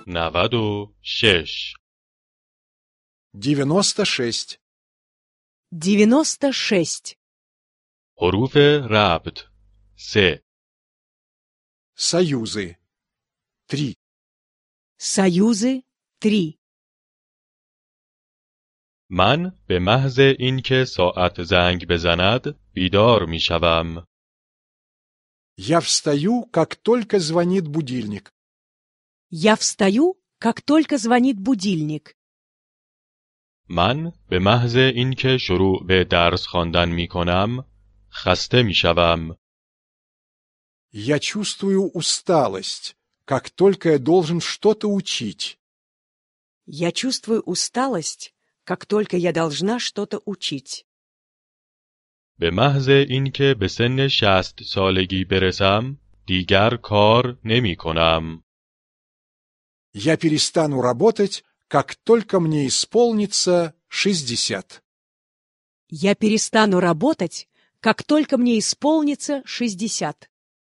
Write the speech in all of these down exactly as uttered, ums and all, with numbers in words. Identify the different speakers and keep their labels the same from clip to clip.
Speaker 1: نود و شش.
Speaker 2: девяносто шесть.
Speaker 3: девяносто шесть.
Speaker 1: حروف ربط سه.
Speaker 2: Союзы. три.
Speaker 3: Союзы три.
Speaker 1: من به محض اینکه ساعت زنگ بزند بیدار می شوم.
Speaker 2: Я встаю, как только звонит будильник.
Speaker 3: Я встаю, как только звонит будильник.
Speaker 1: من به محض اینکه شروع به درس خواندن می کنم خسته می شوم.
Speaker 2: Я чувствую усталость, как только я должен что-то учить.
Speaker 3: Я чувствую усталость, как только я должна что-то учить.
Speaker 1: به محض اینکه به سن شصت سالگی برسم دیگر کار نمی کنم.
Speaker 2: Я перестану работать, как только мне исполнится шестьдесят.
Speaker 3: Я перестану работать, как только мне исполнится шестьдесят.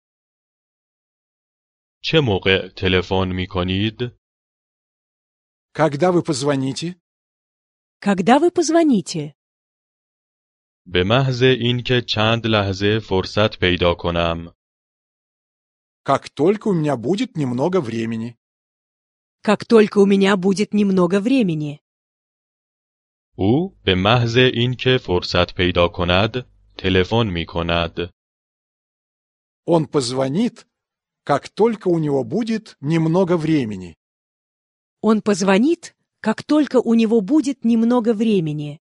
Speaker 1: چه موقع تلفن می کنید؟
Speaker 2: Когда вы позвоните?
Speaker 3: Когда вы позвоните?
Speaker 1: به محض اینکه چند لحظه فرصت پیدا کنم.
Speaker 2: Как только у меня будет немного времени.
Speaker 3: Как только у меня будет немного времени.
Speaker 1: او به محض اینکه فرصت پیدا کند تلفن می کند.
Speaker 2: Он позвонит, как только у него будет немного времени.
Speaker 3: Он позвонит, как только у него будет немного времени.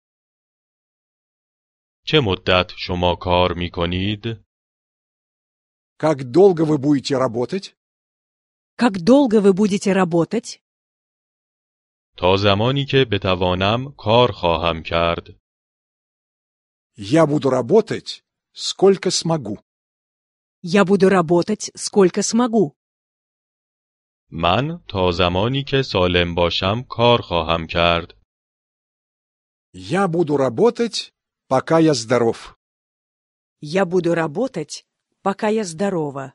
Speaker 1: چه مدت شما کار می کنید؟
Speaker 2: Как долго вы будете работать?
Speaker 3: Как долго вы будете работать?
Speaker 1: تا زمانی که بتوانم کار خواهم کرد.
Speaker 2: Я буду работать, сколько смогу.
Speaker 3: Я буду работать, сколько смогу.
Speaker 1: من تا زمانی که سالم باشم کار خواهم کرد.
Speaker 2: Я буду работать, пока я здоров.
Speaker 3: Я буду работать, пока я здорова.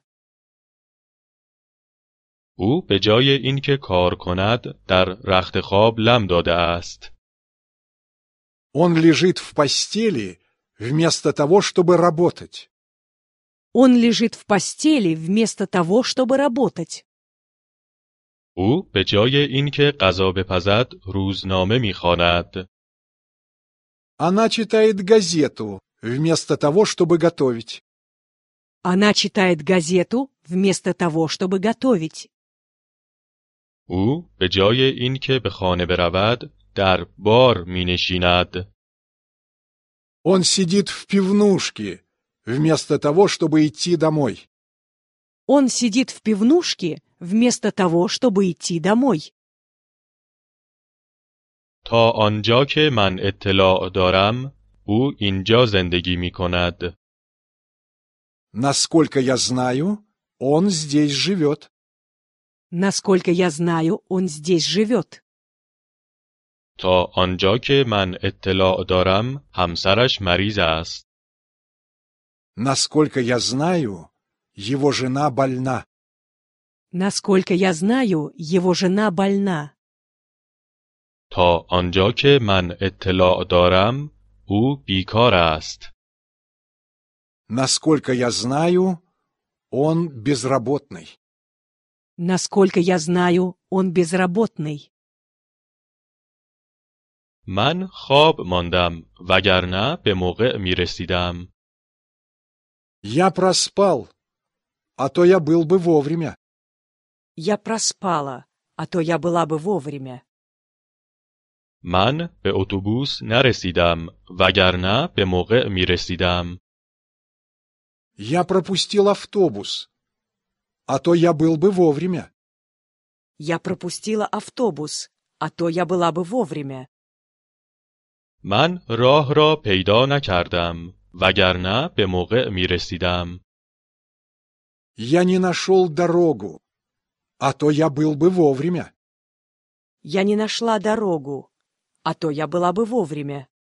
Speaker 1: او به جای اینکه کار کند در رخت خواب لم داده است.
Speaker 2: Он lежит в постели, вместо того, чтобы работать.
Speaker 3: Он лежит в постели вместо того, чтобы работать.
Speaker 1: او به جای اینکه غذا بپزد روزنامه می‌خواند.
Speaker 2: Она читает газету, вместо того, чтобы готовить.
Speaker 3: Она читает газету вместо того, чтобы готовить.
Speaker 1: او به جای اینکه به خانه برود در بار می‌نشیند.
Speaker 2: Он сидит в пивнушке, вместо того, чтобы идти домой.
Speaker 3: Он сидит в пивнушке вместо того, чтобы идти домой.
Speaker 1: تا آنجا که من اطلاع دارم او اینجا زندگی می‌کند.
Speaker 2: Насколько я знаю, он здесь живет.
Speaker 3: Насколько я знаю, он здесь живет.
Speaker 1: تا آنجا که من اطلاع دارم همسرش مریض است.
Speaker 2: Насколько я знаю, его жена больна.
Speaker 3: Насколько я знаю, его жена больна.
Speaker 1: تا آنجا که من اطلاع دارم او بیکار است.
Speaker 2: Насколько я знаю, он безработный.
Speaker 3: Насколько я знаю, он безработный.
Speaker 1: من خواب ماندم وگرنه به موقع می رسیدم.
Speaker 2: Я проспал, а то я был бы вовремя.
Speaker 3: Я проспала, а то я была бы вовремя.
Speaker 1: من به اتوبوس نرسیدم وگرنه به موقع می رسیدم.
Speaker 2: Я пропустил автобус, а то я был бы вовремя.
Speaker 3: Я пропустила автобус, а то я была бы вовремя.
Speaker 1: من راه را پیدا نکردم وگرنه به موقع می رسیدم.
Speaker 2: Я не нашел дорогу, а то я был бы вовремя.
Speaker 3: Я не нашла дорогу, а то я была бы вовремя.